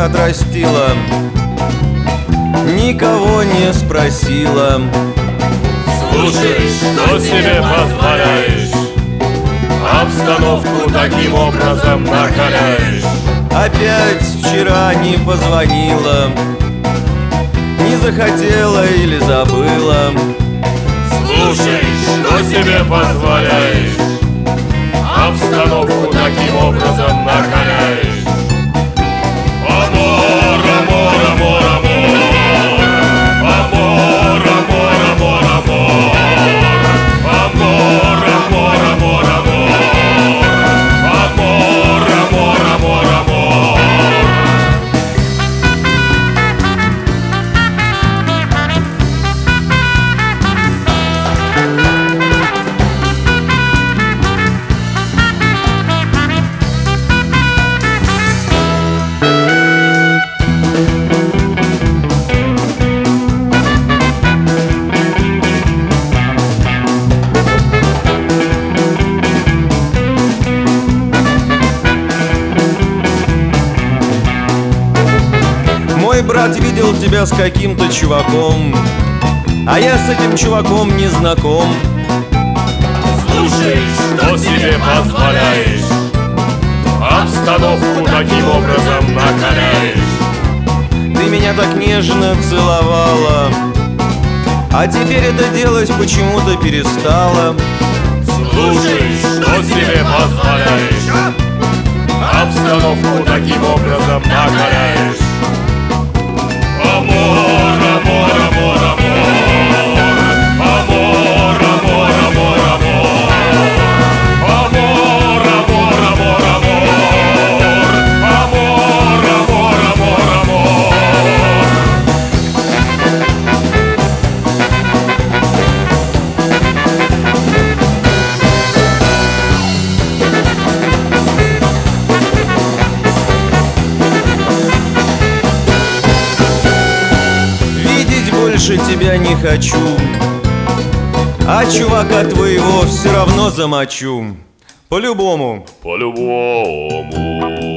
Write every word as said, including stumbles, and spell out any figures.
отрастила, никого не спросила. Слушай, что себе позволяешь? Обстановку таким образом накаляешь. Опять вчера не позвонила, не захотела или забыла. Слушай, что себе позволяешь? Обстановку таким образом накаляешь. Амор, амор, амор, амор. Амор, амор, амор, амор. Амор, амор, амор, амор. Амор, амор, амор, амор. Мой брат видел тебя с каким-то чуваком, а я с этим чуваком не знаком. Слушай, что себе позволяешь? Обстановку таким образом накаляешь. Ты меня так нежно целовала, а теперь это делать почему-то перестала. Слушай, что себе позволяешь? Обстановку таким образом накаляешь. Амор, амор, амор, амор. Амор, амор, амор, амор. Амор, амор, амор, амор. Амор, амор, амор, амор. Видеть больше тебя не хочу, а чувака твоего все равно замочу. По-любому. По-любому.